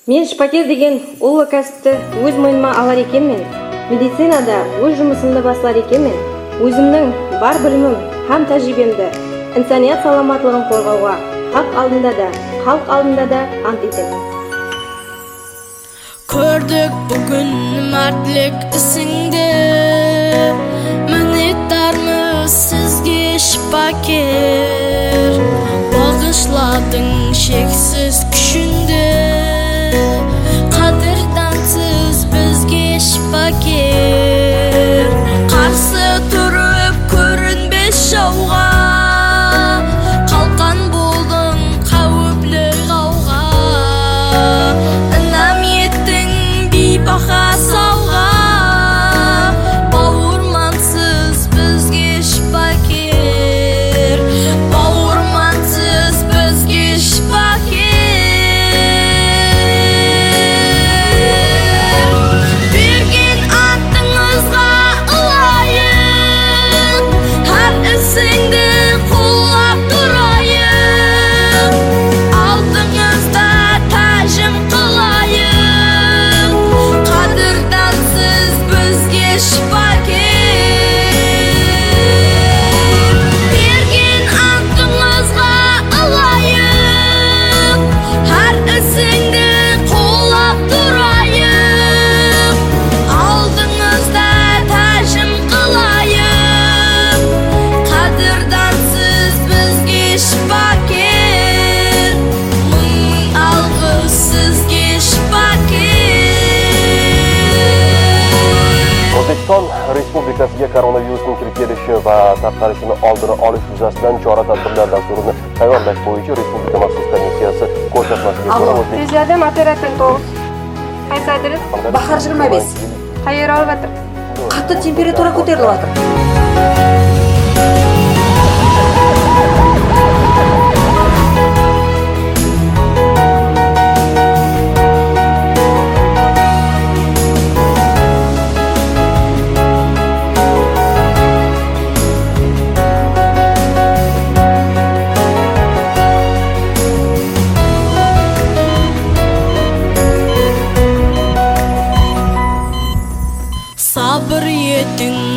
Мен шпакер деген ұлы кәсіпті өз мойныма алар екенмен, медицинада өз жұмысымды басылар екенмен, өзімнің бар білімім һәм тәжірибемді инсаният саламатлығын қорғауға хақ алдында да, халық алдында да ант етемін. Көрдік бүгін мәртлік ісіңді, мінеттармыз сізге шпакер, бағышладың шексіз күшінді, қадірдансыз бізге шпакер, қарсы тұрып көрінбес жауға, қалқан болдың қауіплі ғауға, інәм еттің бейбақа сауға, бауырмансыз бізге шпакер, бауырмансыз бізге шпакер. Берген антыңызға ылайын, әр ісіңді қолап тұрайын, алдыңызда тәжім қылайын, қадірдансыз бізге шпакер. Берген антыңызға ылайын, әр ісіңді қолап тұрайын, алдыңызда тәжім қылайын, қадірдансыз бізге шпакер. Мың алғыс сізге шпакер. O'zbekiston Respublikasiga koronavirusning kirib kelishi va tarqalishini oldini olish yuzasidan chora-tadbirlar dasturini tayyorlash bo'yicha Respublika maxsus komissiyasi ko'rsatmasiga ko'ra Tez yordam operator 9. Qaysi adres? Bahar 25. Qayerga olib Qattiq temperatura ko'tarilyapti. Sabır yeting